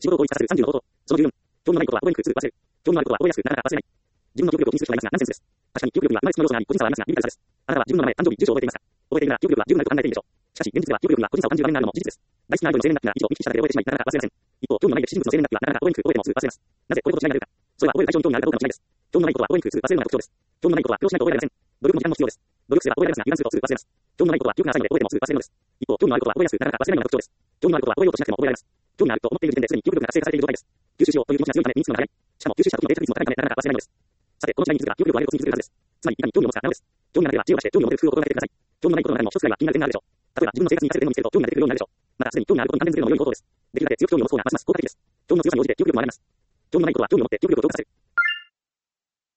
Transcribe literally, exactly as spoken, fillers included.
仕事を効率化するさんじゅうの方法。そのじゅうよん、興味のないことは覚えにくくすぐ忘れる。興味のあることは覚えやすくなかなか忘れない。自分の記憶力を気にする人がいますが、ナンセンスです。確かに記憶力には生まれつきの要素があり、個人差はありますが、リミカルさです。あなたは自分の名前、誕生日、住所を覚えていますか？覚えているなら記憶力は十分なると考えていいでしょう。しかし、現実では記憶力には個人差を感じる場面があるのも事実です。大好きなアイドルの生年月日が以上見聞きしただけで覚えてしまい、なかなか忘れません。一方、興味のない歴史人物の生年月日はなかなか覚えにくく覚えてもすぐ忘れます。なぜこれほど違いが出るか。それは覚える対象に興味があるかどうかの違いです。興味のないことは覚えにくくすぐ忘れるのが特徴です。興味のないことは苦労しないと覚えられません。努力も時間も必要です。努力すれば覚えられますが、油断するとすぐ忘れます。興味のないことは記憶が浅いので覚えてもすぐ忘れるのです。一方、興味のあることは覚えやすくなかなか忘れないのが特徴です。興味のあることは覚えようとしなくても覚えられます。興味があると思っている時点ですでに記憶力が活性化されている状態です。吸収しようという気持ちが強いため身につくのが早い。しかも吸収した時のデータ率も高いためなかなか忘れないのです。さて、この違いに気づくが記憶力を上げるコツに気づけるはずです。つまり、いかに興味を持つかなのです。興味がなければ知恵を出して興味を持てる工夫を心がけてください。興味のないことの中でも一つくらいは気になる点があるでしょう。例えば、自分の生活に活かせる点を見つけると興味が出てくるようになるでしょう。また、すでに興味があることに関連づけるのも良い方法です。できるだけ強く興味を持つ方がますます効果的です。興味の強さに応じて記憶力も上がります。興味のないことは興味を持って記憶力を強化させる。